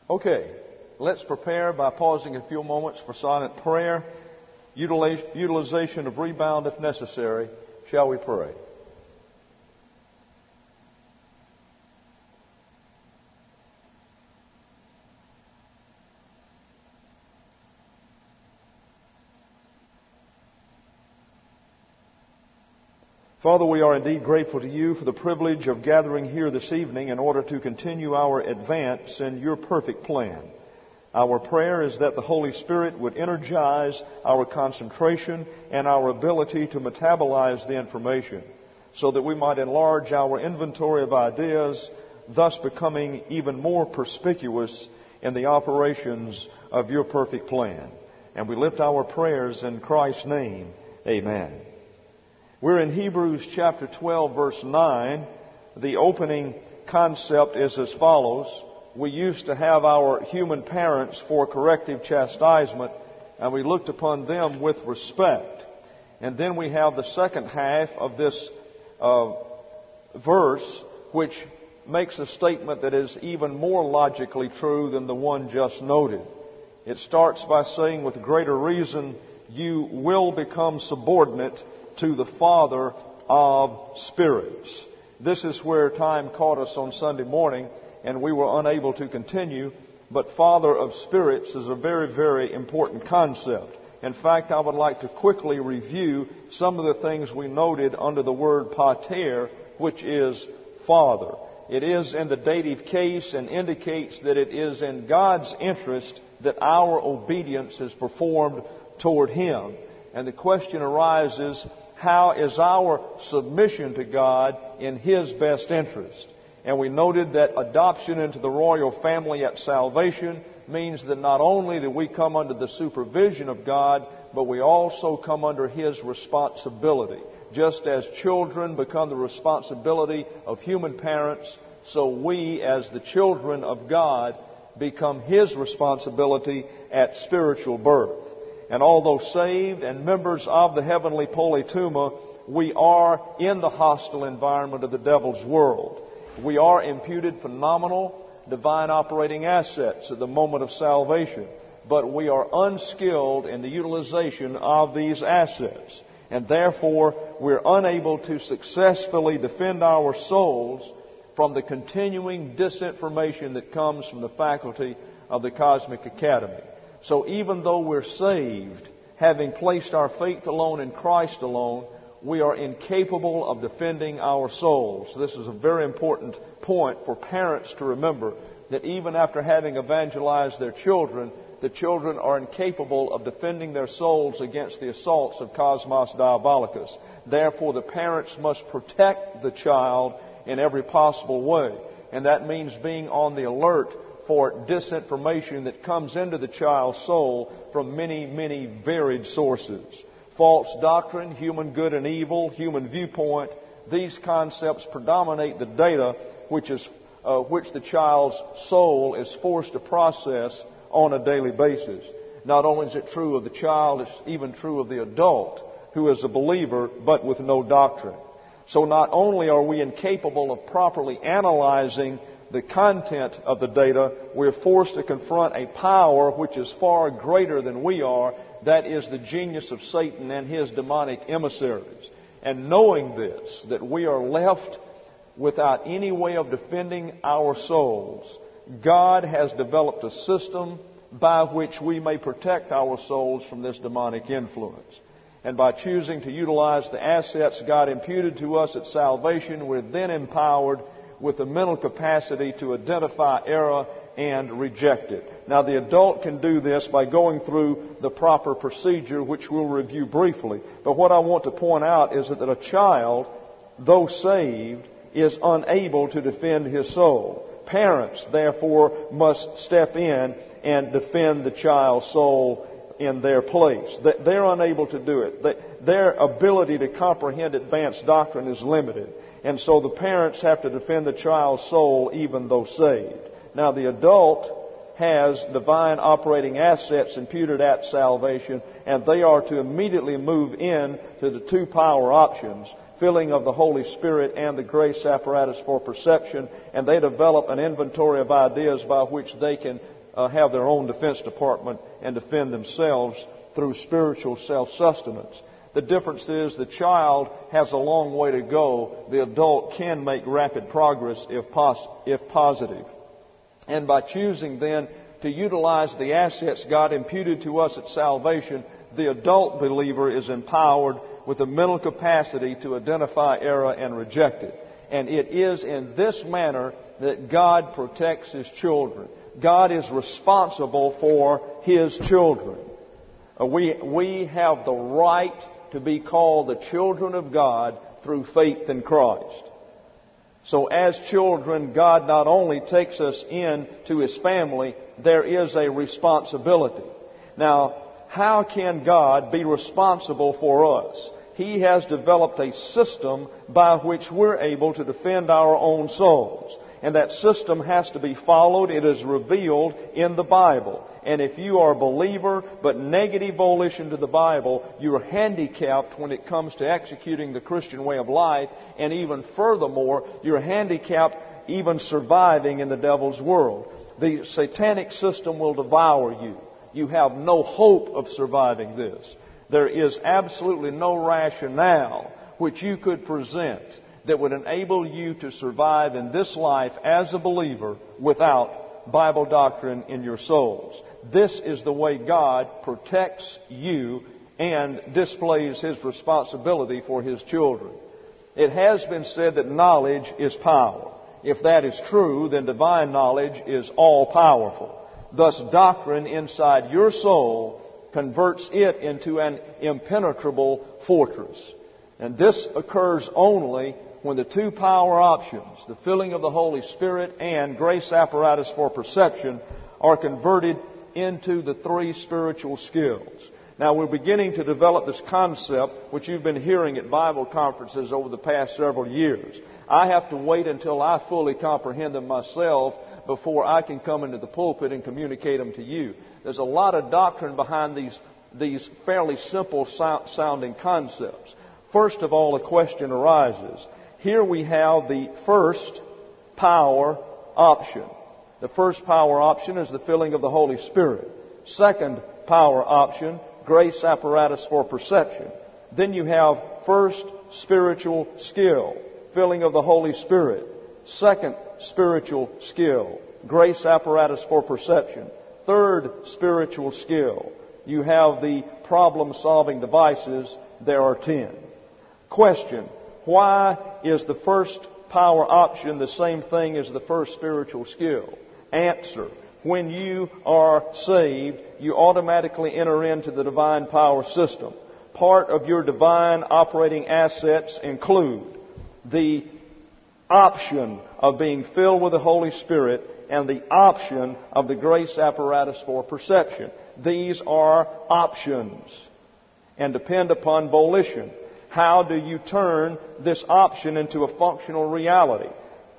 Okay, let's prepare by pausing a few moments for silent prayer, utilization of rebound if necessary. Shall we pray? Father, we are indeed grateful to you for the privilege of gathering here this evening in order to continue our advance in your perfect plan. Our prayer is that the Holy Spirit would energize our concentration and our ability to metabolize the information so that we might enlarge our inventory of ideas, thus becoming even more perspicuous in the operations of your perfect plan. And we lift our prayers in Christ's name. Amen. We're in Hebrews chapter 12, verse 9. The opening concept is as follows. We used to have our human parents for corrective chastisement, and we looked upon them with respect. And then we have the second half of this verse, which makes a statement that is even more logically true than the one just noted. It starts by saying, with greater reason, you will become subordinate to the Father of spirits. This is where time caught us on Sunday morning, and we were unable to continue. But Father of spirits is a very, very important concept. In fact, I would like to quickly review some of the things we noted under the word pater, which is Father. It is in the dative case and indicates that it is in God's interest that our obedience is performed toward Him. And the question arises, how is our submission to God in His best interest? And we noted that adoption into the royal family at salvation means that not only do we come under the supervision of God, but we also come under His responsibility. Just as children become the responsibility of human parents, so we as the children of God become His responsibility at spiritual birth. And although saved and members of the heavenly polytuma, we are in the hostile environment of the devil's world. We are imputed phenomenal divine operating assets at the moment of salvation, but we are unskilled in the utilization of these assets. And therefore, we're unable to successfully defend our souls from the continuing disinformation that comes from the faculty of the Cosmic Academy. So even though we're saved, having placed our faith alone in Christ alone, we are incapable of defending our souls. This is a very important point for parents to remember, that even after having evangelized their children, the children are incapable of defending their souls against the assaults of Cosmos Diabolicus. Therefore, the parents must protect the child in every possible way. And that means being on the alert for disinformation that comes into the child's soul from many, many varied sources. False doctrine, human good and evil, human viewpoint, these concepts predominate the data which the child's soul is forced to process on a daily basis. Not only is it true of the child, it's even true of the adult who is a believer but with no doctrine. So not only are we incapable of properly analyzing the content of the data, we're forced to confront a power which is far greater than we are. That is the genius of Satan and his demonic emissaries. And knowing this, that we are left without any way of defending our souls, God has developed a system by which we may protect our souls from this demonic influence. And by choosing to utilize the assets God imputed to us at salvation, we're then empowered with the mental capacity to identify error and reject it. Now, the adult can do this by going through the proper procedure, which we'll review briefly. But what I want to point out is that a child, though saved, is unable to defend his soul. Parents, therefore, must step in and defend the child's soul in their place. They're unable to do it. Their ability to comprehend advanced doctrine is limited. And so the parents have to defend the child's soul even though saved. Now, the adult has divine operating assets imputed at salvation, and they are to immediately move in to the two power options, filling of the Holy Spirit and the grace apparatus for perception, and they develop an inventory of ideas by which they can have their own defense department and defend themselves through spiritual self-sustenance. The difference is the child has a long way to go. The adult can make rapid progress if positive. And by choosing then to utilize the assets God imputed to us at salvation, the adult believer is empowered with the mental capacity to identify error and reject it. And it is in this manner that God protects His children. God is responsible for His children. We have the right to be called the children of God through faith in Christ. So as children, God not only takes us into His family, there is a responsibility. Now, how can God be responsible for us? He has developed a system by which we're able to defend our own souls. And that system has to be followed. It is revealed in the Bible. And if you are a believer but negative volition to the Bible, you're handicapped when it comes to executing the Christian way of life. And even furthermore, you're handicapped even surviving in the devil's world. The satanic system will devour you. You have no hope of surviving this. There is absolutely no rationale which you could present that would enable you to survive in this life as a believer without Bible doctrine in your souls. This is the way God protects you and displays His responsibility for His children. It has been said that knowledge is power. If that is true, then divine knowledge is all-powerful. Thus, doctrine inside your soul converts it into an impenetrable fortress. And this occurs only when the two power options, the filling of the Holy Spirit and grace apparatus for perception, are converted into the three spiritual skills. Now, we're beginning to develop this concept, which you've been hearing at Bible conferences over the past several years. I have to wait until I fully comprehend them myself before I can come into the pulpit and communicate them to you. There's a lot of doctrine behind these fairly simple sounding concepts. First of all, a question arises. Here we have the first power option. The first power option is the filling of the Holy Spirit. Second power option, grace apparatus for perception. Then you have first spiritual skill, filling of the Holy Spirit. Second spiritual skill, grace apparatus for perception. Third spiritual skill, you have the problem-solving devices. There are 10. Question: why is the first power option the same thing as the first spiritual skill? Answer: when you are saved, you automatically enter into the divine power system. Part of your divine operating assets include the option of being filled with the Holy Spirit and the option of the grace apparatus for perception. These are options and depend upon volition. How do you turn this option into a functional reality?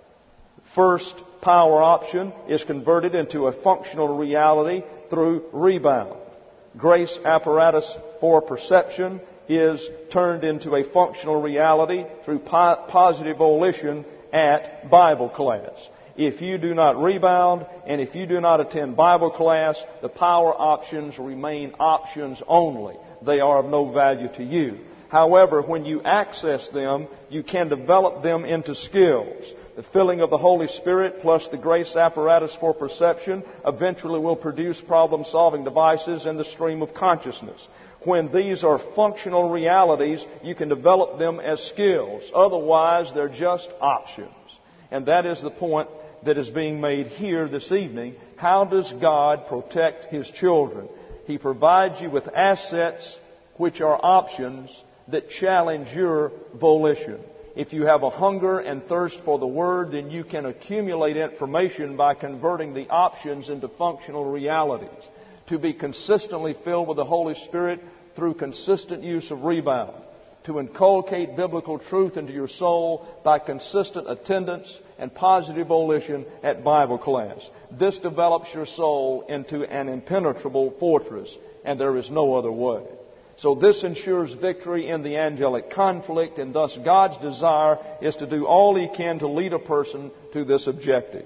First power option is converted into a functional reality through rebound. Grace apparatus for perception is turned into a functional reality through positive volition at Bible class. If you do not rebound and if you do not attend Bible class, the power options remain options only. They are of no value to you. However, when you access them, you can develop them into skills. The filling of the Holy Spirit plus the grace apparatus for perception eventually will produce problem-solving devices in the stream of consciousness. When these are functional realities, you can develop them as skills. Otherwise, they're just options. And that is the point that is being made here this evening. How does God protect His children? He provides you with assets which are options that challenge your volition. If you have a hunger and thirst for the Word, then you can accumulate information by converting the options into functional realities. To be consistently filled with the Holy Spirit through consistent use of rebound. To inculcate biblical truth into your soul by consistent attendance and positive volition at Bible class. This develops your soul into an impenetrable fortress, and there is no other way. So this ensures victory in the angelic conflict, and thus God's desire is to do all He can to lead a person to this objective.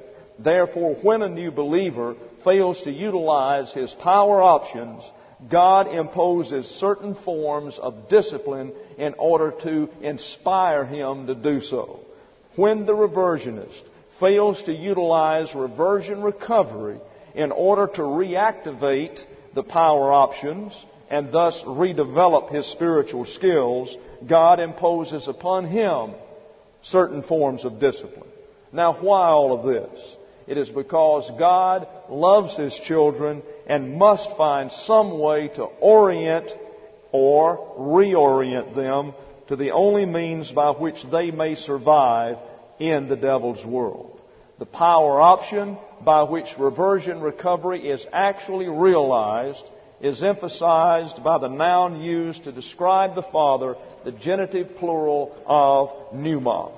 Therefore, when a new believer fails to utilize his power options, God imposes certain forms of discipline in order to inspire him to do so. When the reversionist fails to utilize reversion recovery in order to reactivate the power options and thus redevelop his spiritual skills, God imposes upon him certain forms of discipline. Now, why all of this? It is because God loves His children and must find some way to orient or reorient them to the only means by which they may survive in the devil's world. The power option by which reversion recovery is actually realized is emphasized by the noun used to describe the Father, the genitive plural of pneuma.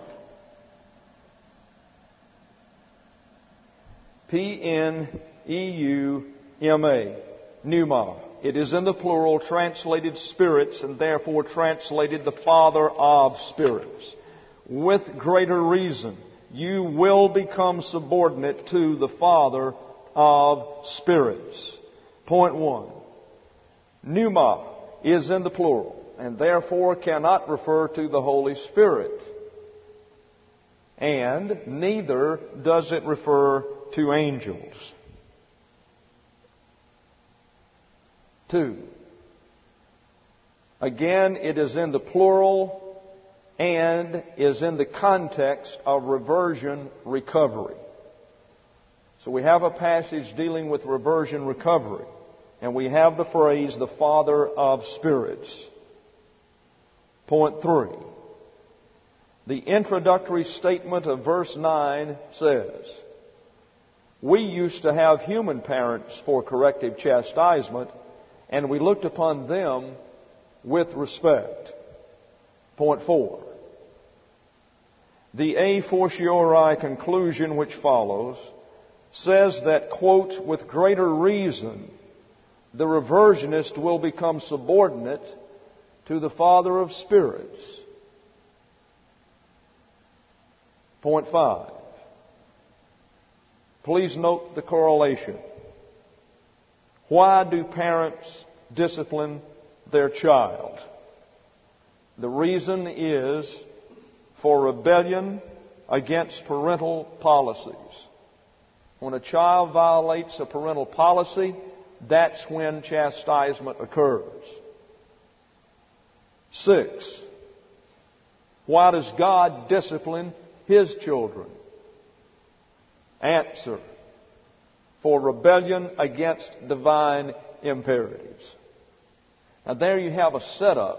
P-N-E-U-M-A. Pneuma. It is in the plural translated spirits and therefore translated the Father of spirits. With greater reason, you will become subordinate to the Father of spirits. Point 1. Pneuma is in the plural and therefore cannot refer to the Holy Spirit. And neither does it refer to angels. 2. Again, it is in the plural and is in the context of reversion recovery. So we have a passage dealing with reversion recovery, and we have the phrase, the Father of spirits. Point 3. The introductory statement of verse 9 says, we used to have human parents for corrective chastisement, and we looked upon them with respect. Point 4. The a fortiori conclusion which follows says that, quote, with greater reason, the reversionist will become subordinate to the Father of spirits. Point 5. Please note the correlation. Why do parents discipline their child? The reason is for rebellion against parental policies. When a child violates a parental policy, that's when chastisement occurs. 6. Why does God discipline His children? Answer: for rebellion against divine imperatives. Now there you have a setup.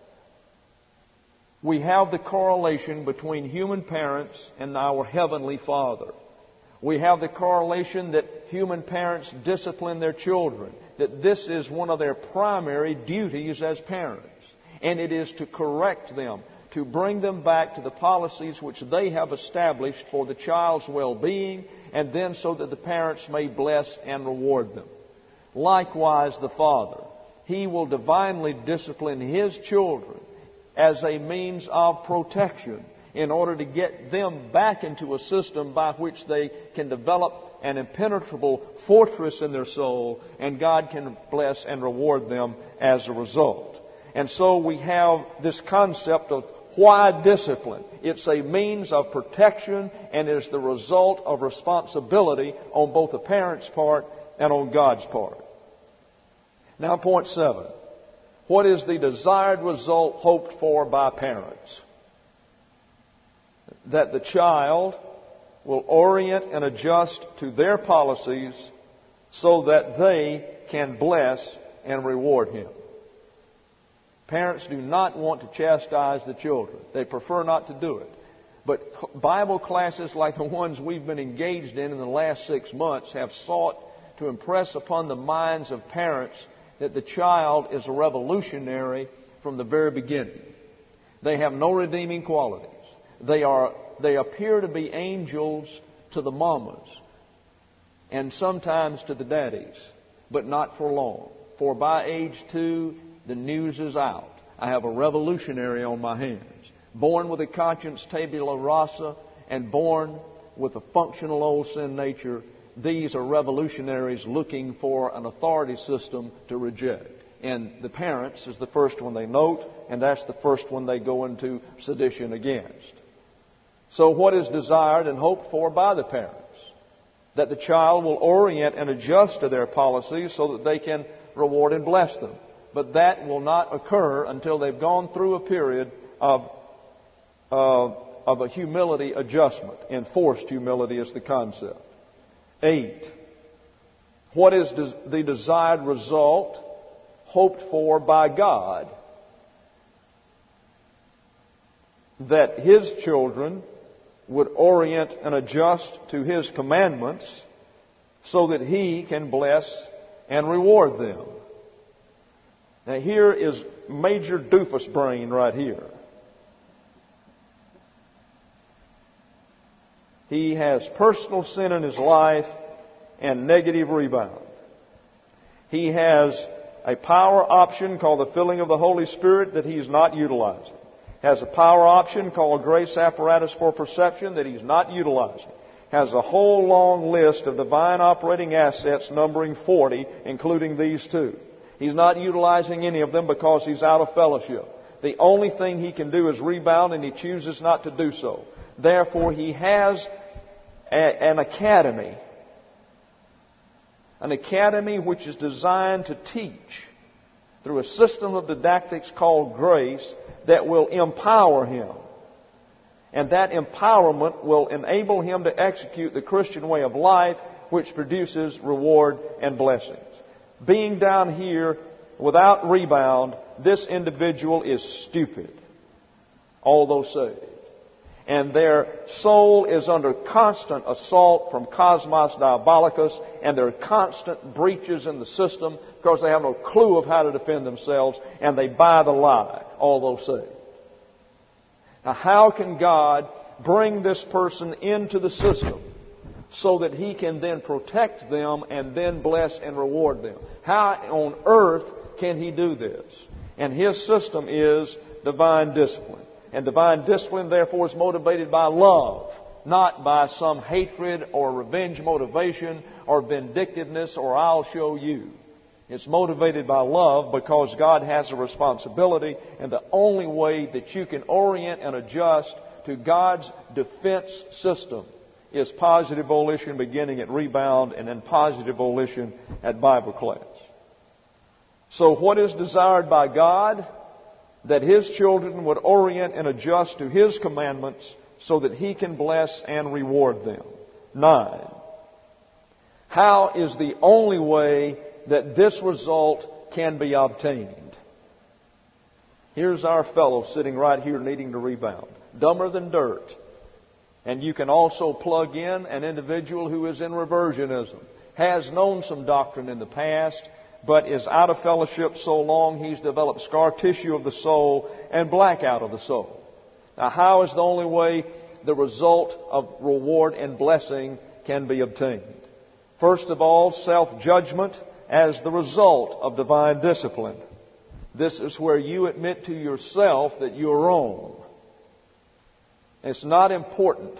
We have the correlation between human parents and our Heavenly Father. We have the correlation that human parents discipline their children, that this is one of their primary duties as parents. And it is to correct them, to bring them back to the policies which they have established for the child's well-being, and then so that the parents may bless and reward them. Likewise, the Father, He will divinely discipline His children as a means of protection in order to get them back into a system by which they can develop an impenetrable fortress in their soul, and God can bless and reward them as a result. And so we have this concept of why discipline? It's a means of protection and is the result of responsibility on both the parent's part and on God's part. Now, point 7. What is the desired result hoped for by parents? That the child will orient and adjust to their policies so that they can bless and reward him. Parents do not want to chastise the children. They prefer not to do it. But Bible classes like the ones we've been engaged in the last 6 months have sought to impress upon the minds of parents that the child is a revolutionary from the very beginning. They have no redeeming qualities. They appear to be angels to the mamas and sometimes to the daddies, but not for long. For by age 2, the news is out. I have a revolutionary on my hands, born with a conscience tabula rasa and born with a functional old sin nature, these are revolutionaries looking for an authority system to reject. And the parents is the first one they note, and that's the first one they go into sedition against. So what is desired and hoped for by the parents? That the child will orient and adjust to their policies so that they can reward and bless them. But that will not occur until they've gone through a period of a humility adjustment. Enforced humility is the concept. 8. What is the desired result hoped for by God? That His children would orient and adjust to His commandments so that He can bless and reward them. Now here is major doofus brain right here. He has personal sin in his life and negative rebound. He has a power option called the filling of the Holy Spirit that he's not utilizing. Has a power option called grace apparatus for perception that he's not utilizing. Has a whole long list of divine operating assets numbering 40, including these two. He's not utilizing any of them because he's out of fellowship. The only thing he can do is rebound, and he chooses not to do so. Therefore, he has an academy which is designed to teach through a system of didactics called grace that will empower him. And that empowerment will enable him to execute the Christian way of life, which produces reward and blessings. Being down here without rebound, this individual is stupid, although saved. And their soul is under constant assault from cosmos diabolicus, and there are constant breaches in the system because they have no clue of how to defend themselves, and they buy the lie, although saved. Now, how can God bring this person into the system so that He can then protect them and then bless and reward them? How on earth can He do this? And His system is divine discipline. And divine discipline, therefore, is motivated by love, not by some hatred or revenge motivation or vindictiveness or I'll show you. It's motivated by love because God has a responsibility, and the only way that you can orient and adjust to God's defense system is positive volition beginning at rebound and then positive volition at Bible class. So what is desired by God? That His children would orient and adjust to His commandments so that He can bless and reward them. 9. How is the only way that this result can be obtained? Here's our fellow sitting right here needing to rebound. Dumber than dirt. And you can also plug in an individual who is in reversionism, has known some doctrine in the past, but is out of fellowship so long he's developed scar tissue of the soul and blackout of the soul. Now, how is the only way the result of reward and blessing can be obtained? First of all, self-judgment as the result of divine discipline. This is where you admit to yourself that you're wrong. It's not important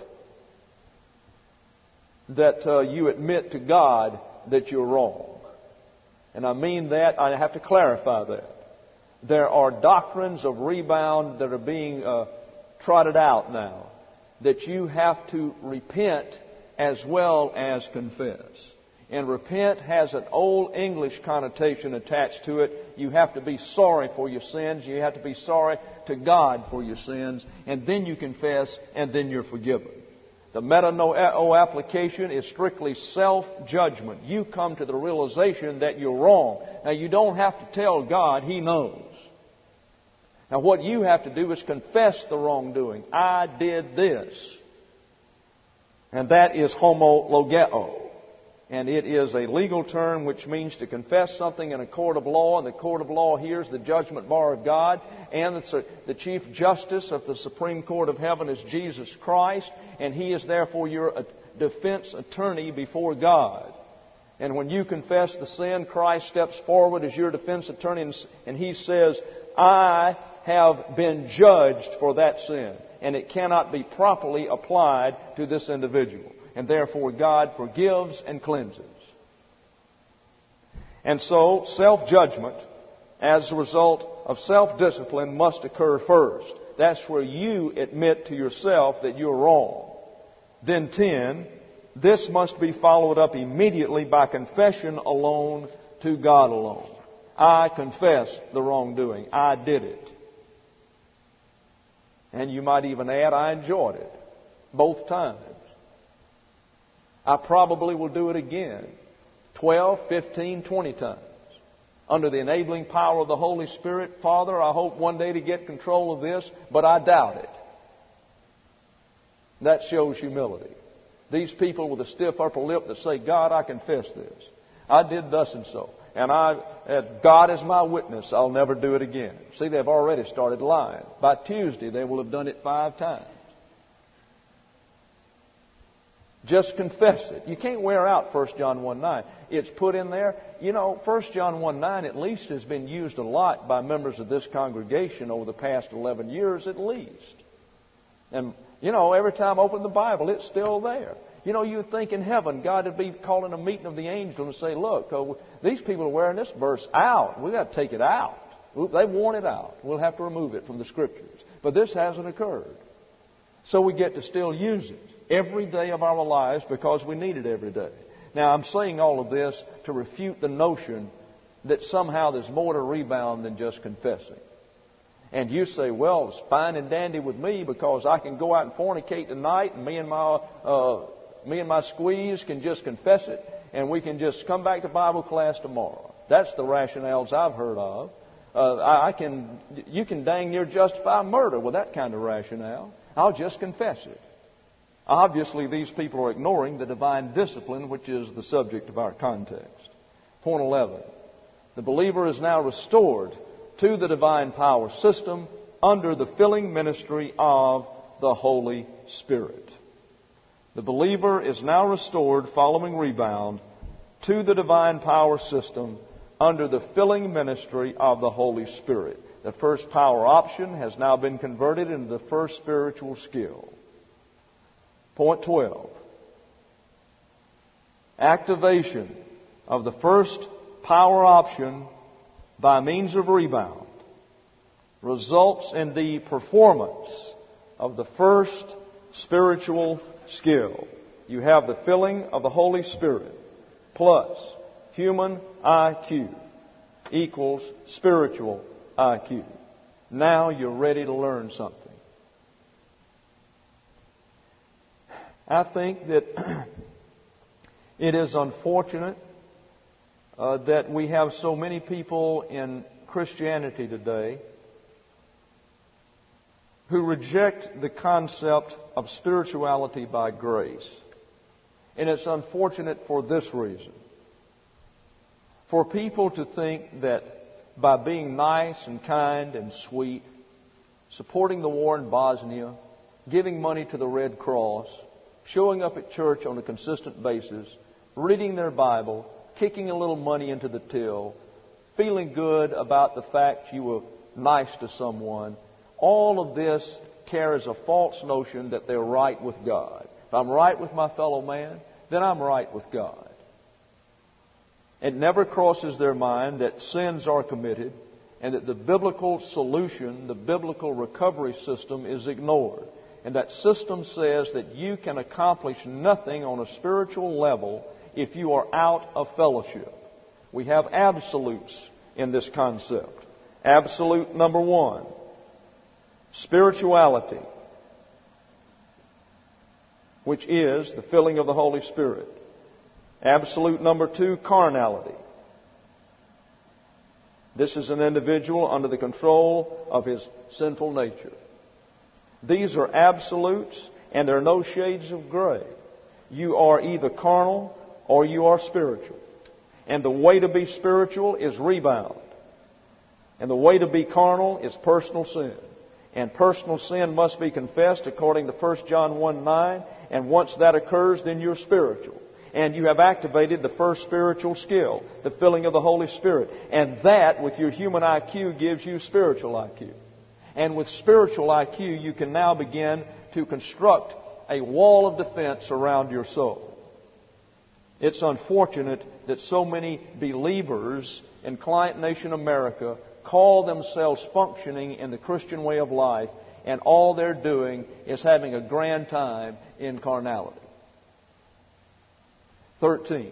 that you admit to God that you're wrong. And I mean that, I have to clarify that. There are doctrines of rebound that are being trotted out now, that you have to repent as well as confess. And repent has an old English connotation attached to it. You have to be sorry for your sins. You have to be sorry to God for your sins. And then you confess, and then you're forgiven. The metanoeo application is strictly self-judgment. You come to the realization that you're wrong. Now, you don't have to tell God. He knows. Now, what you have to do is confess the wrongdoing. I did this. And that is homologeo. And it is a legal term which means to confess something in a court of law. And the court of law here is the judgment bar of God. And the Chief Justice of the Supreme Court of Heaven is Jesus Christ. And He is therefore your defense attorney before God. And when you confess the sin, Christ steps forward as your defense attorney and He says, I have been judged for that sin. and it cannot be properly applied to this individual. And therefore God forgives and cleanses. And so self-judgment as a result of self-discipline must occur first. That's where you admit to yourself that you're wrong. Then 10, this must be followed up immediately by confession alone to God alone. I confess the wrongdoing. I did it. And you might even add, I enjoyed it. Both times. I probably will do it again. 12, 15, 20 times. Under the enabling power of the Holy Spirit, Father, I hope one day to get control of this, but I doubt it. That shows humility. These people with a stiff upper lip that say, God, I confess this. I did thus and so. And God is my witness, I'll never do it again. See, they've already started lying. By Tuesday, they will have done it 5 times. Just confess it. You can't wear out 1 John 1:9. It's put in there. You know, 1 John 1:9 at least has been used a lot by members of this congregation over the past 11 years at least. And, you know, every time I open the Bible, it's still there. You know, you'd think in heaven God would be calling a meeting of the angels and say, look, these people are wearing this verse out. We've got to take it out. They've worn it out. We'll have to remove it from the Scriptures. But this hasn't occurred. So we get to still use it every day of our lives because we need it every day. Now, I'm saying all of this to refute the notion that somehow there's more to rebound than just confessing. And you say, well, it's fine and dandy with me because I can go out and fornicate tonight and me and my squeeze can just confess it and we can just come back to Bible class tomorrow. That's the rationales I've heard of. You can dang near justify murder with that kind of rationale. I'll just confess it. Obviously, these people are ignoring the divine discipline, which is the subject of our context. Point 11. The believer is now restored to the divine power system under the filling ministry of the Holy Spirit. The believer is now restored following rebound to the divine power system under the filling ministry of the Holy Spirit. The first power option has now been converted into the first spiritual skill. Point 12. Activation of the first power option by means of rebound results in the performance of the first spiritual skill. You have the filling of the Holy Spirit plus human IQ equals spiritual IQ. Now you're ready to learn something. I think that it is unfortunate that we have so many people in Christianity today who reject the concept of spirituality by grace. And it's unfortunate for this reason. For people to think that by being nice and kind and sweet, supporting the war in Bosnia, giving money to the Red Cross, showing up at church on a consistent basis, reading their Bible, kicking a little money into the till, feeling good about the fact you were nice to someone, all of this carries a false notion that they're right with God. If I'm right with my fellow man, then I'm right with God. It never crosses their mind that sins are committed and that the biblical solution, the biblical recovery system is ignored. And that system says that you can accomplish nothing on a spiritual level if you are out of fellowship. We have absolutes in this concept. Absolute number 1, spirituality, which is the filling of the Holy Spirit. Absolute number 2, carnality. This is an individual under the control of his sinful nature. These are absolutes, and there are no shades of gray. You are either carnal or you are spiritual. And the way to be spiritual is rebound. And the way to be carnal is personal sin. And personal sin must be confessed according to 1 John 1:9. And once that occurs, then you're spiritual. And you have activated the first spiritual skill, the filling of the Holy Spirit. And that, with your human IQ, gives you spiritual IQ. And with spiritual IQ, you can now begin to construct a wall of defense around your soul. It's unfortunate that so many believers in Client Nation America call themselves functioning in the Christian way of life, and all they're doing is having a grand time in carnality. 13.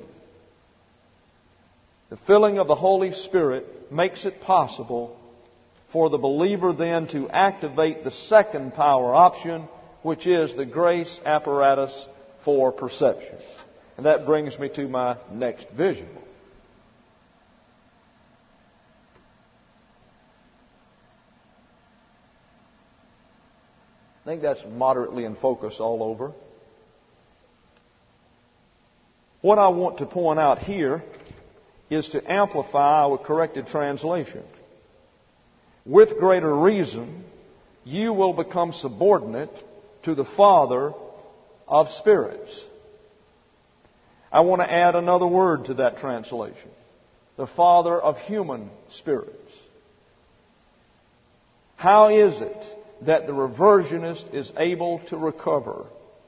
The filling of the Holy Spirit makes it possible for the believer then to activate the second power option, which is the grace apparatus for perception. And that brings me to my next visual. I think that's moderately in focus all over. What I want to point out here is to amplify our corrected translation. With greater reason, you will become subordinate to the Father of spirits. I want to add another word to that translation. The Father of human spirits. How is it that the reversionist is able to recover?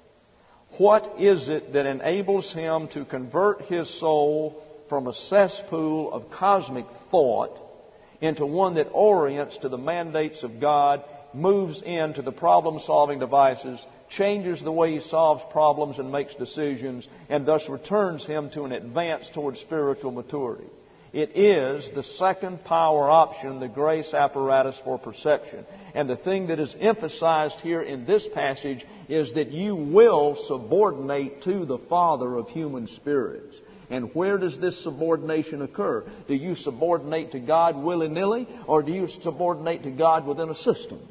What is it that enables him to convert his soul from a cesspool of cosmic thought into one that orients to the mandates of God, moves into the problem-solving devices, changes the way he solves problems and makes decisions, and thus returns him to an advance towards spiritual maturity? It is the second power option, the grace apparatus for perception. And the thing that is emphasized here in this passage is that you will subordinate to the Father of human spirits. And where does this subordination occur? Do you subordinate to God willy-nilly, or do you subordinate to God within a system?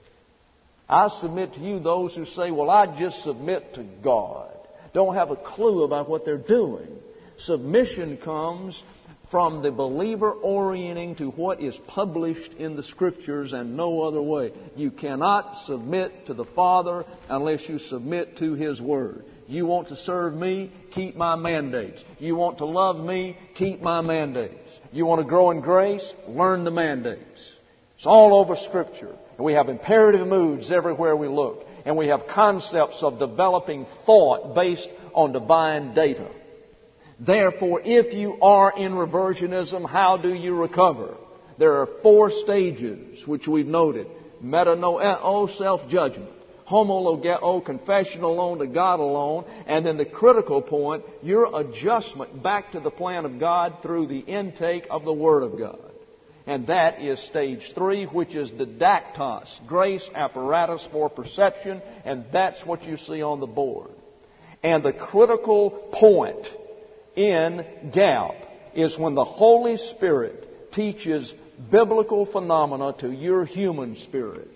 I submit to you those who say, well, I just submit to God. Don't have a clue about what they're doing. Submission comes from the believer orienting to what is published in the Scriptures and no other way. You cannot submit to the Father unless you submit to His Word. You want to serve me? Keep my mandates. You want to love me? Keep my mandates. You want to grow in grace? Learn the mandates. It's all over Scripture. And we have imperative moods everywhere we look. And we have concepts of developing thought based on divine data. Therefore, if you are in reversionism, how do you recover? There are 4 stages which we've noted. Metanoeo, self-judgment. Homologeo, confession alone to God alone. And then the critical point, your adjustment back to the plan of God through the intake of the Word of God. And that is stage 3, which is didactos, grace apparatus for perception. And that's what you see on the board. And the critical point in GAP is when the Holy Spirit teaches biblical phenomena to your human spirit.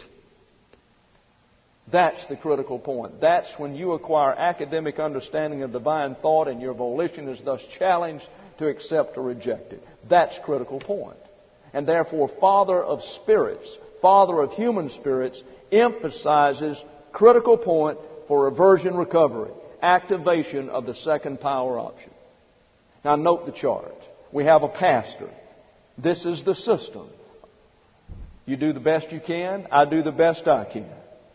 That's the critical point. That's when you acquire academic understanding of divine thought and your volition is thus challenged to accept or reject it. That's critical point. And therefore, Father of spirits, Father of human spirits, emphasizes critical point for reversion recovery, activation of the second power option. Now note the chart. We have a pastor. This is the system. You do the best you can. I do the best I can.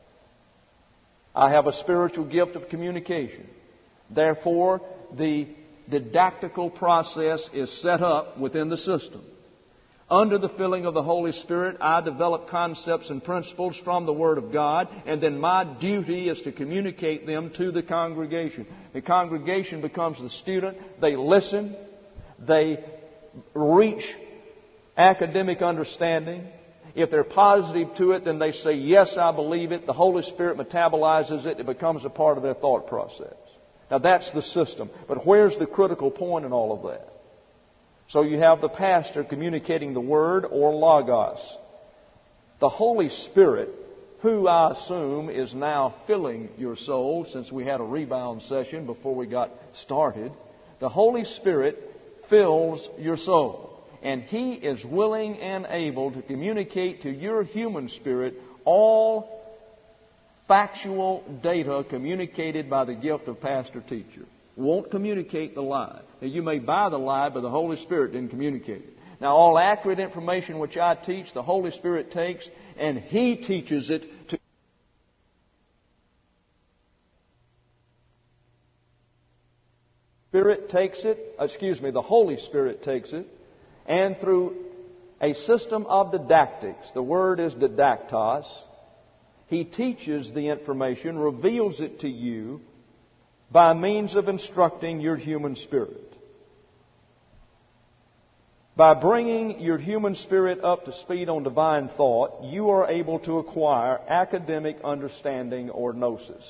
I have a spiritual gift of communication. Therefore, the didactical process is set up within the system. Under the filling of the Holy Spirit, I develop concepts and principles from the Word of God, and then my duty is to communicate them to the congregation. The congregation becomes the student. They listen. They reach academic understanding. If they're positive to it, then they say, yes, I believe it. The Holy Spirit metabolizes it. It becomes a part of their thought process. Now, that's the system. But where's the critical point in all of that? So you have the pastor communicating the Word or Logos. The Holy Spirit, who I assume is now filling your soul, since we had a rebound session before we got started. The Holy Spirit fills your soul. And He is willing and able to communicate to your human spirit all factual data communicated by the gift of pastor-teacher. Won't communicate the lie. Now, you may buy the lie, but the Holy Spirit didn't communicate it. Now, all accurate information which I teach, the Holy Spirit takes, and He teaches it to the Holy Spirit takes it, and through a system of didactics, the word is didactos, He teaches the information, reveals it to you by means of instructing your human spirit. By bringing your human spirit up to speed on divine thought, you are able to acquire academic understanding or gnosis.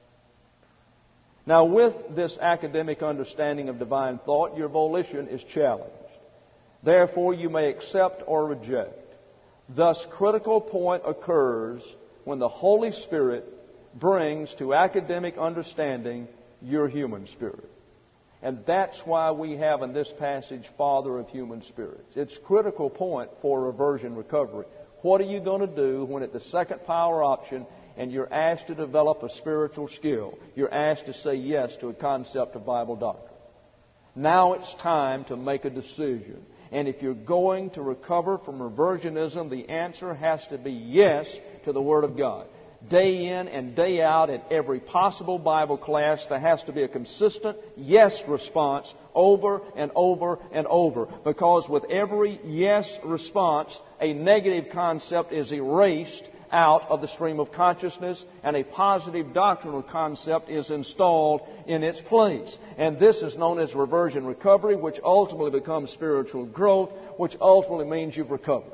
Now, with this academic understanding of divine thought, your volition is challenged. Therefore, you may accept or reject. Thus, critical point occurs when the Holy Spirit brings to academic understanding your human spirit. And that's why we have in this passage, Father of human spirits. It's critical point for reversion recovery. What are you going to do when at the second power option and you're asked to develop a spiritual skill? You're asked to say yes to a concept of Bible doctrine. Now it's time to make a decision. And if you're going to recover from reversionism, the answer has to be yes to the Word of God. Day in and day out at every possible Bible class, there has to be a consistent yes response over and over and over. Because with every yes response, a negative concept is erased out of the stream of consciousness, and a positive doctrinal concept is installed in its place. And this is known as reversion recovery, which ultimately becomes spiritual growth, which ultimately means you've recovered.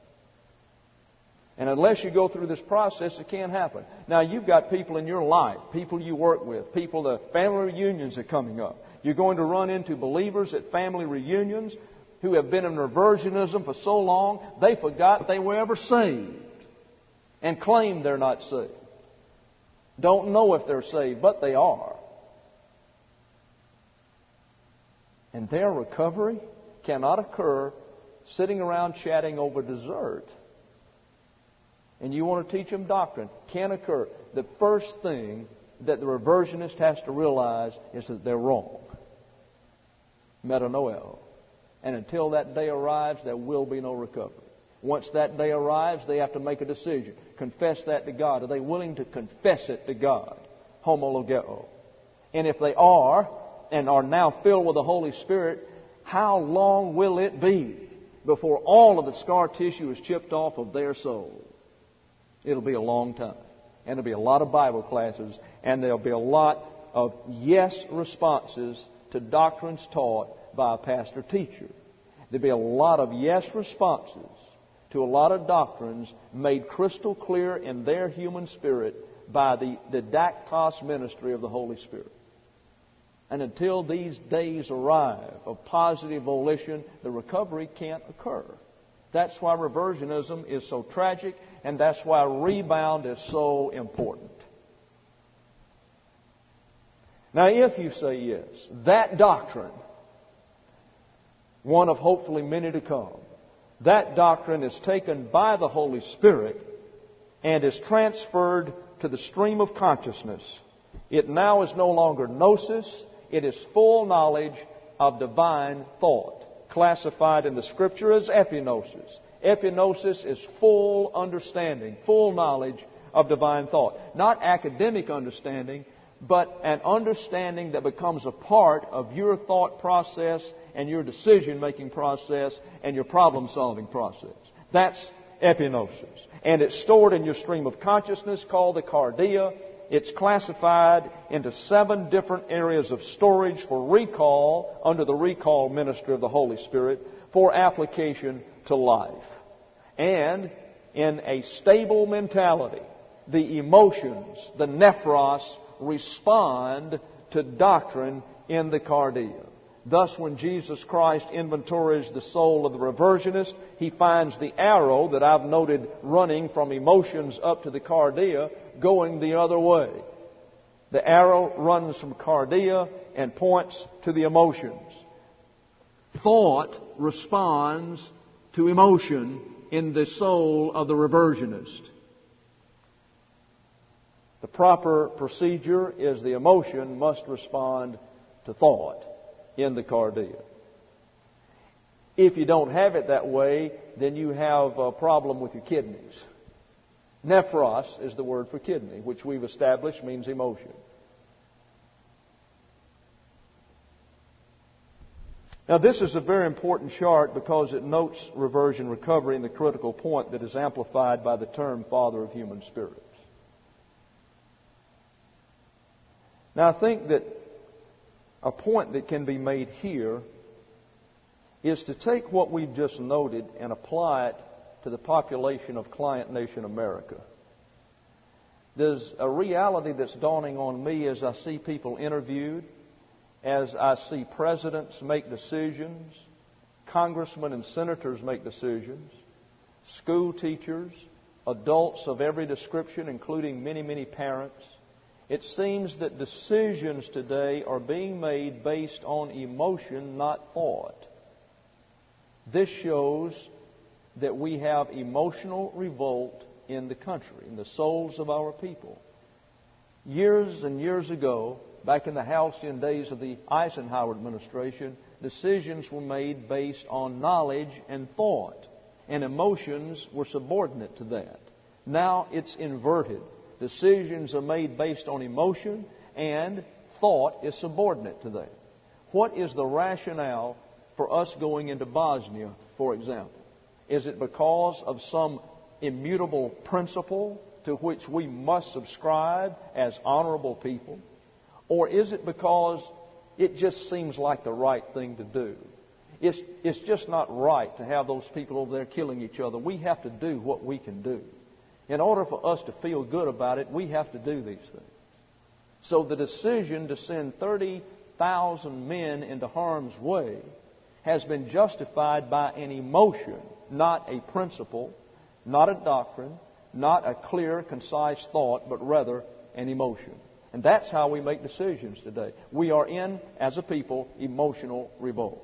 And unless you go through this process, it can't happen. Now, you've got people in your life, people you work with, people, the family reunions are coming up. You're going to run into believers at family reunions who have been in reversionism for so long, they forgot they were ever saved and claim they're not saved. Don't know if they're saved, but they are. And their recovery cannot occur sitting around chatting over dessert. And you want to teach them doctrine. Can't occur. The first thing that the reversionist has to realize is that they're wrong. Metanoeo. And until that day arrives, there will be no recovery. Once that day arrives, they have to make a decision. Confess that to God. Are they willing to confess it to God? Homologeo. And if they are, and are now filled with the Holy Spirit, how long will it be before all of the scar tissue is chipped off of their soul? It'll be a long time. And there'll be a lot of Bible classes, and there'll be a lot of yes responses to doctrines taught by a pastor teacher. There'll be a lot of yes responses to a lot of doctrines made crystal clear in their human spirit by the didactos ministry of the Holy Spirit. And until these days arrive of positive volition, the recovery can't occur. That's why reversionism is so tragic, and that's why rebound is so important. Now, if you say yes, that doctrine, one of hopefully many to come, that doctrine is taken by the Holy Spirit and is transferred to the stream of consciousness. It now is no longer gnosis. It is full knowledge of divine thought, classified in the Scripture as epignosis. Epignosis is full understanding, full knowledge of divine thought. Not academic understanding, but an understanding that becomes a part of your thought process and your decision-making process and your problem-solving process. That's epignosis. And it's stored in your stream of consciousness called the cardia. It's classified into 7 different areas of storage for recall under the recall ministry of the Holy Spirit for application to life. And in a stable mentality, the emotions, the nephros, respond to doctrine in the cardia. Thus, when Jesus Christ inventories the soul of the reversionist, He finds the arrow that I've noted running from emotions up to the cardia going the other way. The arrow runs from cardia and points to the emotions. Thought responds to emotion in the soul of the reversionist. The proper procedure is the emotion must respond to thought in the cardia. If you don't have it that way, then you have a problem with your kidneys. Nephros is the word for kidney, which we've established means emotion. Now, this is a very important chart because it notes reversion recovery and the critical point that is amplified by the term Father of Human Spirits. Now, I think that a point that can be made here is to take what we've just noted and apply it to the population of client nation America. There's a reality that's dawning on me as I see people interviewed, as I see presidents make decisions, congressmen and senators make decisions, school teachers, adults of every description, including many, many parents. It seems that decisions today are being made based on emotion, not thought. This shows that we have emotional revolt in the country, in the souls of our people. Years and years ago, back in the halcyon days of the Eisenhower administration, decisions were made based on knowledge and thought, and emotions were subordinate to that. Now it's inverted. Decisions are made based on emotion, and thought is subordinate to that. What is the rationale for us going into Bosnia, for example? Is it because of some immutable principle to which we must subscribe as honorable people? Or is it because it just seems like the right thing to do? It's just not right to have those people over there killing each other. We have to do what we can do. In order for us to feel good about it, we have to do these things. So the decision to send 30,000 men into harm's way has been justified by an emotion, not a principle, not a doctrine, not a clear, concise thought, but rather an emotion. And that's how we make decisions today. We are in, as a people, emotional revolt.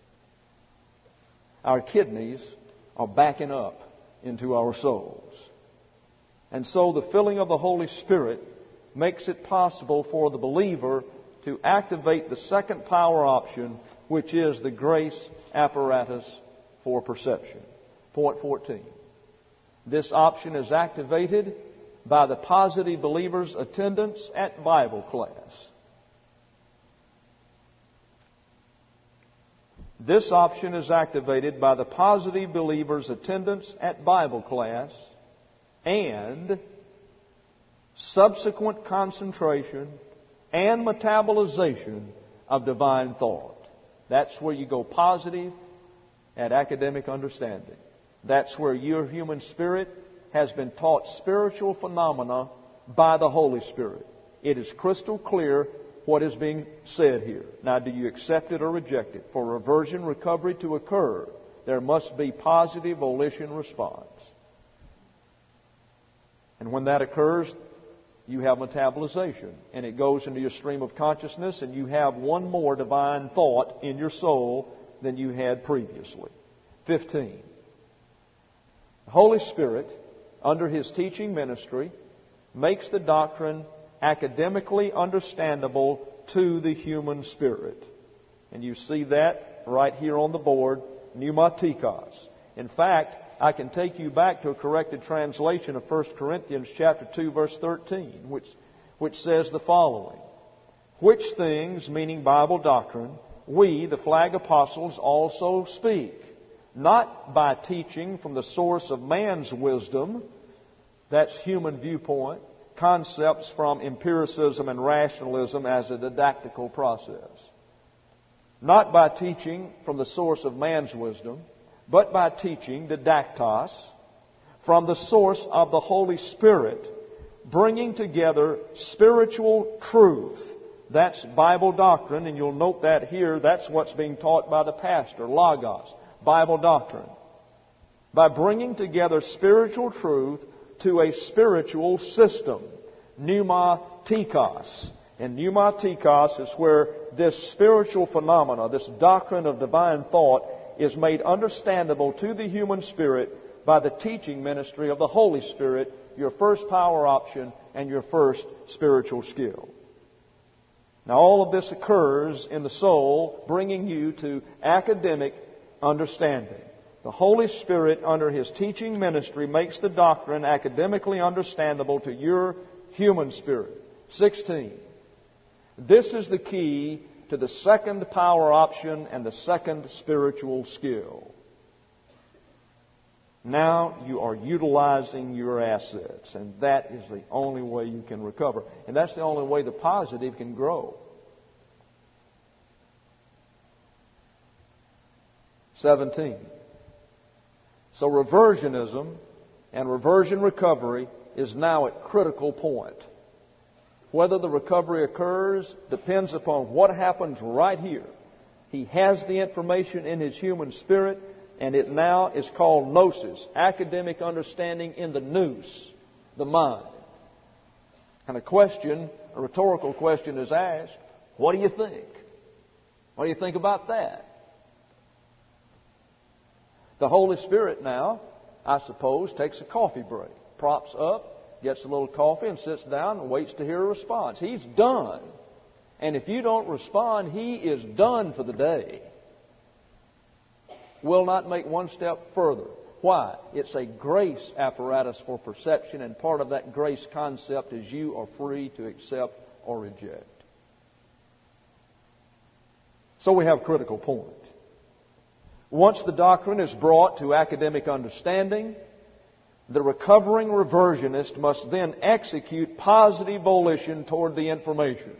Our kidneys are backing up into our souls. And so the filling of the Holy Spirit makes it possible for the believer to activate the second power option, which is the grace apparatus for perception. Point 14. This option is activated by the positive believer's attendance at Bible class. This option is activated by the positive believer's attendance at Bible class and subsequent concentration and metabolization of divine thought. That's where you go positive at academic understanding. That's where your human spirit has been taught spiritual phenomena by the Holy Spirit. It is crystal clear what is being said here. Now, do you accept it or reject it? For reversion recovery to occur, there must be positive volition response. And when that occurs, you have metabolization, and it goes into your stream of consciousness, and you have one more divine thought in your soul than you had previously. 15. The Holy Spirit, under His teaching ministry, makes the doctrine academically understandable to the human spirit. And you see that right here on the board, pneumatikos. In fact, I can take you back to a corrected translation of 1 Corinthians chapter 2, verse 13, which says the following. Which things, meaning Bible doctrine, we, the flag apostles, also speak, not by teaching from the source of man's wisdom, that's human viewpoint, concepts from empiricism and rationalism as a didactical process. Not by teaching from the source of man's wisdom, but by teaching, didactos, from the source of the Holy Spirit, bringing together spiritual truth. That's Bible doctrine, and you'll note that here, that's what's being taught by the pastor, logos, Bible doctrine. By bringing together spiritual truth to a spiritual system, pneumatikos. And pneumatikos is where this spiritual phenomena, this doctrine of divine thought, is made understandable to the human spirit by the teaching ministry of the Holy Spirit, your first power option and your first spiritual skill. Now all of this occurs in the soul, bringing you to academic understanding. The Holy Spirit, under His teaching ministry, makes the doctrine academically understandable to your human spirit. 16. This is the key to the second power option and the second spiritual skill. Now you are utilizing your assets, and that is the only way you can recover. And that's the only way the positive can grow. 17. So reversionism and reversion recovery is now at critical point. Whether the recovery occurs depends upon what happens right here. He has the information in his human spirit, and it now is called gnosis, academic understanding in the nous, the mind. And a rhetorical question is asked, what do you think? What do you think about that? The Holy Spirit now, I suppose, takes a coffee break, props up, gets a little coffee and sits down and waits to hear a response. He's done. And if you don't respond, He is done for the day. Will not make one step further. Why? It's a grace apparatus for perception, and part of that grace concept is you are free to accept or reject. So we have a critical point. Once the doctrine is brought to academic understanding, the recovering reversionist must then execute positive volition toward the information.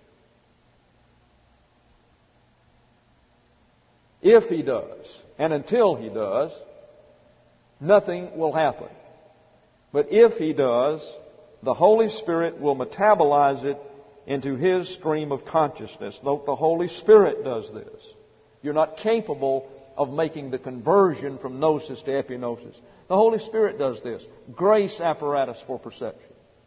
If he does, and until he does, nothing will happen. But if he does, the Holy Spirit will metabolize it into his stream of consciousness. Note, the Holy Spirit does this. You're not capable of making the conversion from gnosis to epignosis. The Holy Spirit does this. Grace apparatus for perception.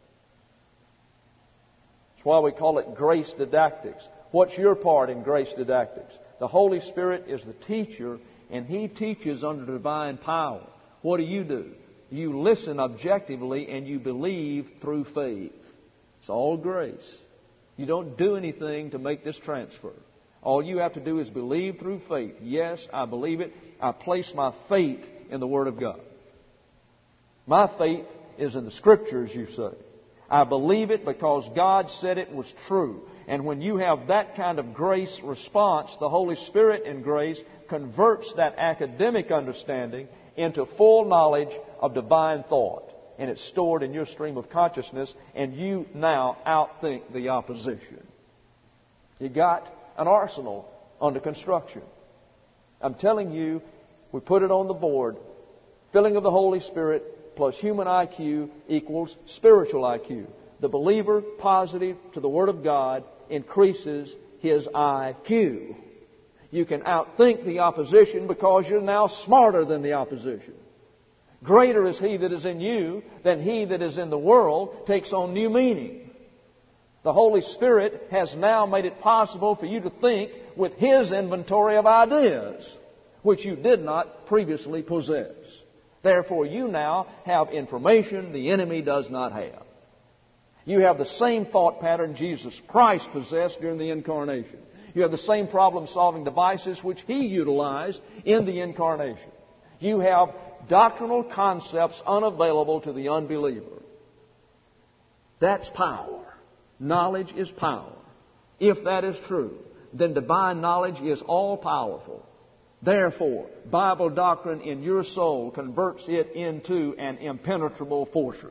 That's why we call it grace didactics. What's your part in grace didactics? The Holy Spirit is the teacher, and He teaches under divine power. What do? You listen objectively, and you believe through faith. It's all grace. You don't do anything to make this transfer. All you have to do is believe through faith. Yes, I believe it. I place my faith in the Word of God. My faith is in the Scriptures, you say. I believe it because God said it was true. And when you have that kind of grace response, the Holy Spirit in grace converts that academic understanding into full knowledge of divine thought. And it's stored in your stream of consciousness, and you now outthink the opposition. You got an arsenal under construction. I'm telling you, we put it on the board. Filling of the Holy Spirit plus human IQ equals spiritual IQ. The believer positive to the Word of God increases his IQ. You can outthink the opposition because you're now smarter than the opposition. Greater is He that is in you than he that is in the world takes on new meaning. The Holy Spirit has now made it possible for you to think with His inventory of ideas, which you did not previously possess. Therefore, you now have information the enemy does not have. You have the same thought pattern Jesus Christ possessed during the Incarnation. You have the same problem-solving devices which He utilized in the Incarnation. You have doctrinal concepts unavailable to the unbeliever. That's power. Knowledge is power. If that is true, then divine knowledge is all-powerful. Therefore, Bible doctrine in your soul converts it into an impenetrable fortress.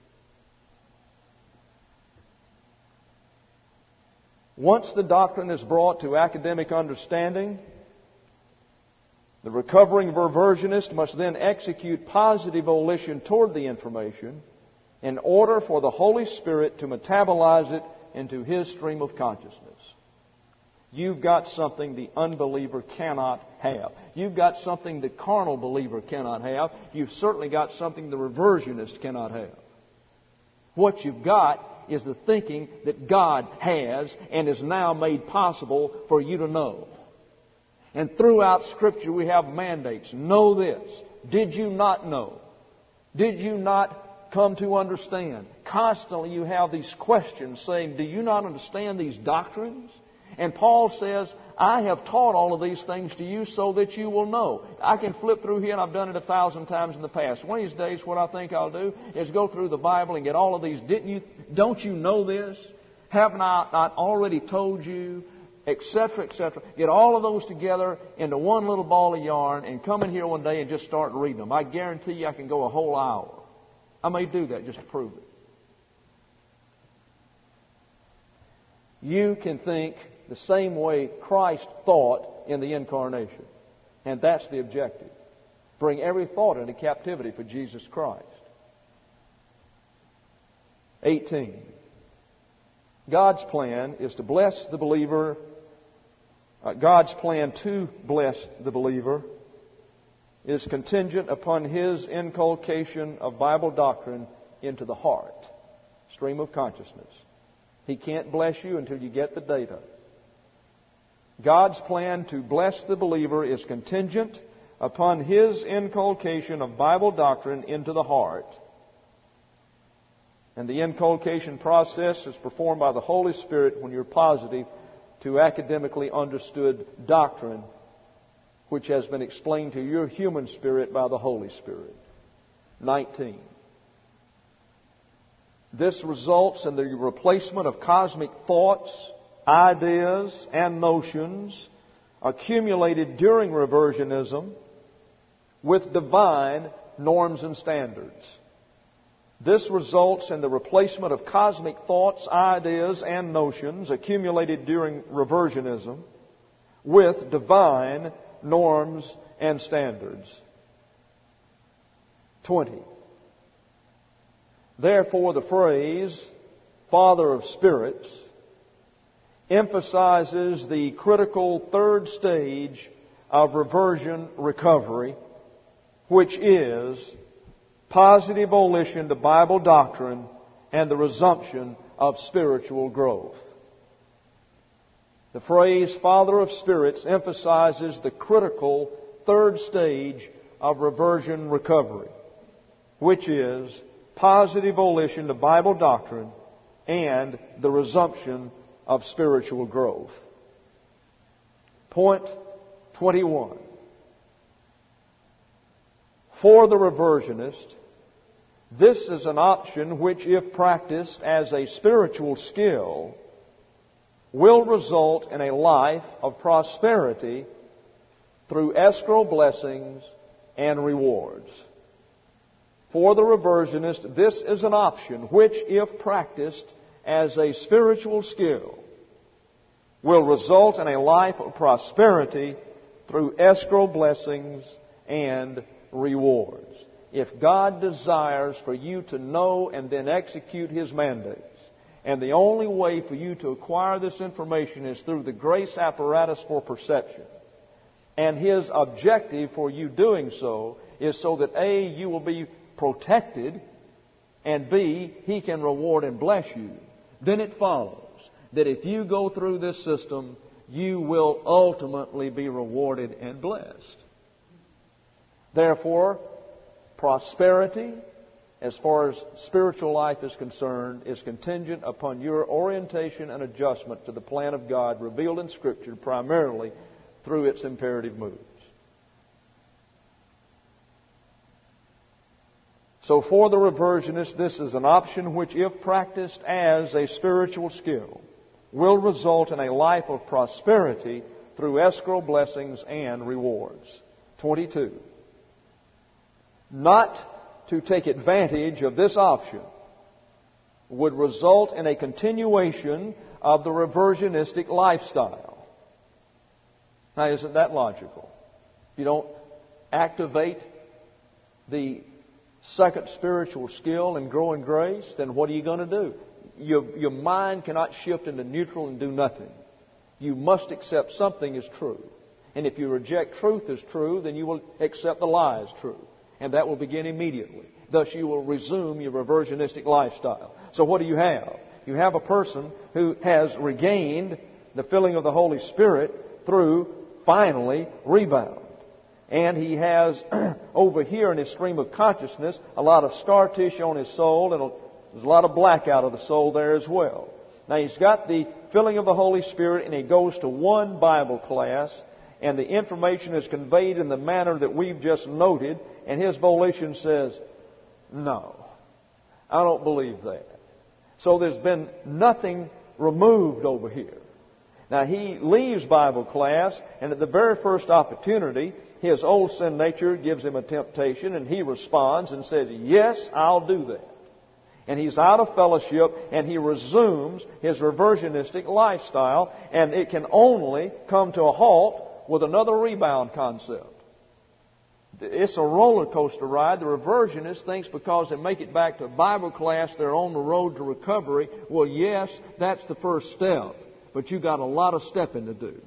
Once the doctrine is brought to academic understanding, the recovering reversionist must then execute positive volition toward the information in order for the Holy Spirit to metabolize it into His stream of consciousness. You've got something the unbeliever cannot have. You've got something the carnal believer cannot have. You've certainly got something the reversionist cannot have. What you've got is the thinking that God has and is now made possible for you to know. And throughout Scripture we have mandates. Know this. Did you not know? Did you not come to understand? Constantly you have these questions saying, do you not understand these doctrines? And Paul says, I have taught all of these things to you so that you will know. I can flip through here, and I've done it 1,000 times in the past. One of these days, what I think I'll do is go through the Bible and get all of these. Don't you know this? Haven't I not already told you? Etc., etc. Get all of those together into one little ball of yarn and come in here one day and just start reading them. I guarantee you I can go a whole hour. I may do that just to prove it. You can think the same way Christ thought in the incarnation. And that's the objective. Bring every thought into captivity for Jesus Christ. 18. God's plan is to bless the believer. God's plan to bless the believer is contingent upon His inculcation of Bible doctrine into the heart, stream of consciousness. He can't bless you until you get the data. God's plan to bless the believer is contingent upon His inculcation of Bible doctrine into the heart. And the inculcation process is performed by the Holy Spirit when you're positive to academically understood doctrine, which has been explained to your human spirit by the Holy Spirit. 19. This results in the replacement of cosmic thoughts, ideas, and notions accumulated during reversionism with divine norms and standards. This results in the replacement of cosmic thoughts, ideas, and notions accumulated during reversionism with divine norms and standards. 20. Therefore, the phrase, Father of Spirits, emphasizes the critical third stage of reversion recovery, which is positive volition to Bible doctrine and the resumption of spiritual growth. The phrase Father of Spirits emphasizes the critical third stage of reversion recovery, which is positive volition to Bible doctrine and the resumption of spiritual growth. Point 21. For the reversionist, this is an option which, if practiced as a spiritual skill, will result in a life of prosperity through escrow blessings and rewards. For the reversionist, this is an option which, if practiced as a spiritual skill, will result in a life of prosperity through escrow blessings and rewards. If God desires for you to know and then execute His mandates, and the only way for you to acquire this information is through the grace apparatus for perception, and His objective for you doing so is so that A, you will be protected, and B, He can reward and bless you, then it follows that if you go through this system, you will ultimately be rewarded and blessed. Therefore, prosperity, as far as spiritual life is concerned, is contingent upon your orientation and adjustment to the plan of God revealed in Scripture primarily through its imperative moves. So for the reversionist, this is an option which, if practiced as a spiritual skill, will result in a life of prosperity through escrow blessings and rewards. 22. Not to take advantage of this option would result in a continuation of the reversionistic lifestyle. Now, isn't that logical? If you don't activate the second spiritual skill and grow in grace, then what are you going to do? Your mind cannot shift into neutral and do nothing. You must accept something as true. And if you reject truth as true, then you will accept the lie as true. And that will begin immediately. Thus you will resume your reversionistic lifestyle. So what do you have? You have a person who has regained the filling of the Holy Spirit through, finally, rebound. And he has, over here in his stream of consciousness, a lot of scar tissue on his soul, and there's a lot of blackout of the soul there as well. Now he's got the filling of the Holy Spirit and he goes to one Bible class and the information is conveyed in the manner that we've just noted, and his volition says, no, I don't believe that. So there's been nothing removed over here. Now he leaves Bible class, and at the very first opportunity, his old sin nature gives him a temptation, and he responds and says, yes, I'll do that. And he's out of fellowship, and he resumes his reversionistic lifestyle, and it can only come to a halt with another rebound concept. It's a roller coaster ride. The reversionist thinks because they make it back to Bible class, they're on the road to recovery. Well, yes, that's the first step, but you've got a lot of stepping to do.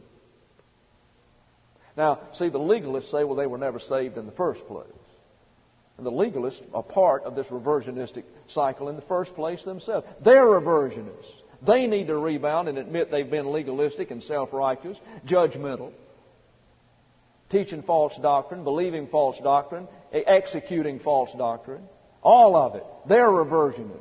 Now, see, the legalists say, well, they were never saved in the first place. And the legalists are part of this reversionistic cycle in the first place themselves. They're reversionists. They need to rebound and admit they've been legalistic and self-righteous, judgmental, teaching false doctrine, believing false doctrine, executing false doctrine. All of it. They're reversionists.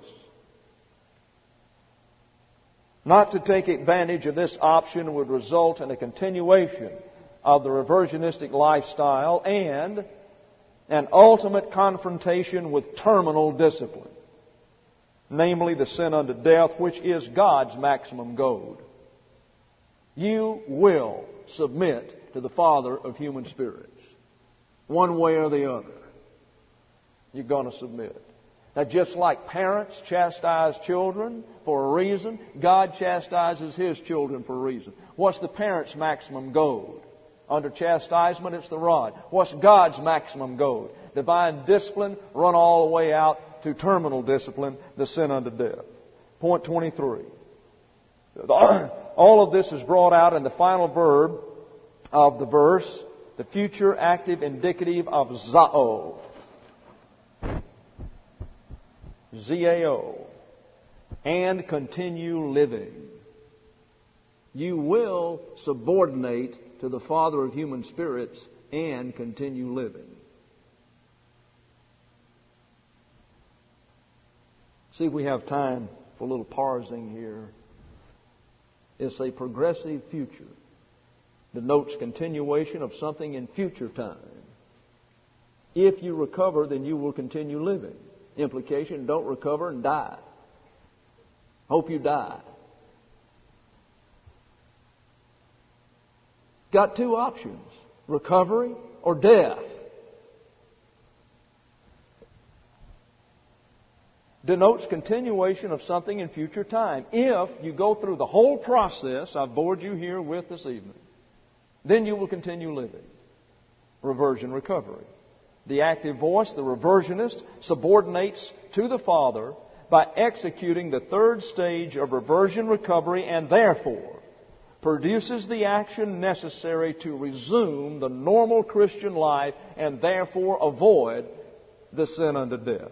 Not to take advantage of this option would result in a continuation of the reversionistic lifestyle and an ultimate confrontation with terminal discipline, namely the sin unto death, which is God's maximum goad. You will submit to the Father of human spirits, one way or the other. You're going to submit. Now, just like parents chastise children for a reason, God chastises His children for a reason. What's the parent's maximum goad? Under chastisement, it's the rod. What's God's maximum goad? Divine discipline, run all the way out to terminal discipline, the sin unto death. Point 23. All of this is brought out in the final verb of the verse, the future active indicative of zao. Z-A-O. And continue living. You will subordinate to the Father of human spirits and continue living. See if we have time for a little parsing here. It's a progressive future. Denotes continuation of something in future time. If you recover, then you will continue living. Implication, don't recover and die. Hope you die. Got two options, recovery or death. Denotes continuation of something in future time. If you go through the whole process I've bored you here with this evening, then you will continue living. Reversion, recovery. The active voice, the reversionist, subordinates to the Father by executing the third stage of reversion, recovery, and therefore produces the action necessary to resume the normal Christian life and therefore avoid the sin unto death.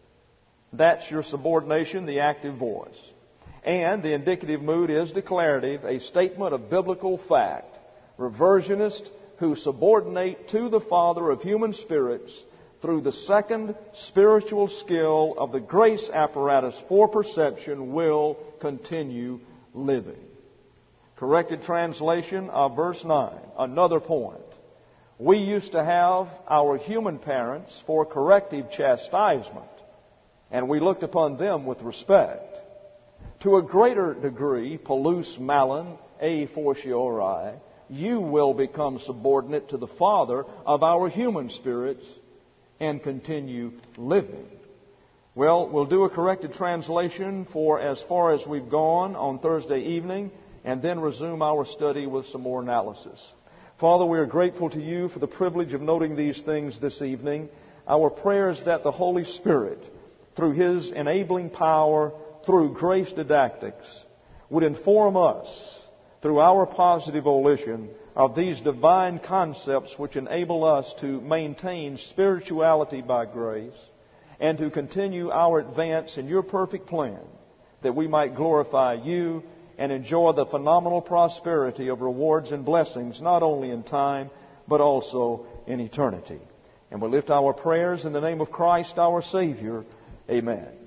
That's your subordination, the active voice. And the indicative mood is declarative, a statement of biblical fact. Reversionists who subordinate to the Father of human spirits through the second spiritual skill of the grace apparatus for perception will continue living. Corrected translation of verse 9. Another point. We used to have our human parents for corrective chastisement, and we looked upon them with respect. To a greater degree, polus malin a fortiori, you will become subordinate to the Father of our human spirits and continue living. Well, we'll do a corrected translation for as far as we've gone on Thursday evening, and then resume our study with some more analysis. Father, we are grateful to you for the privilege of noting these things this evening. Our prayer is that the Holy Spirit, through His enabling power, through grace didactics, would inform us through our positive volition of these divine concepts which enable us to maintain spirituality by grace and to continue our advance in your perfect plan, that we might glorify you and enjoy the phenomenal prosperity of rewards and blessings, not only in time, but also in eternity. And we lift our prayers in the name of Christ our Savior. Amen.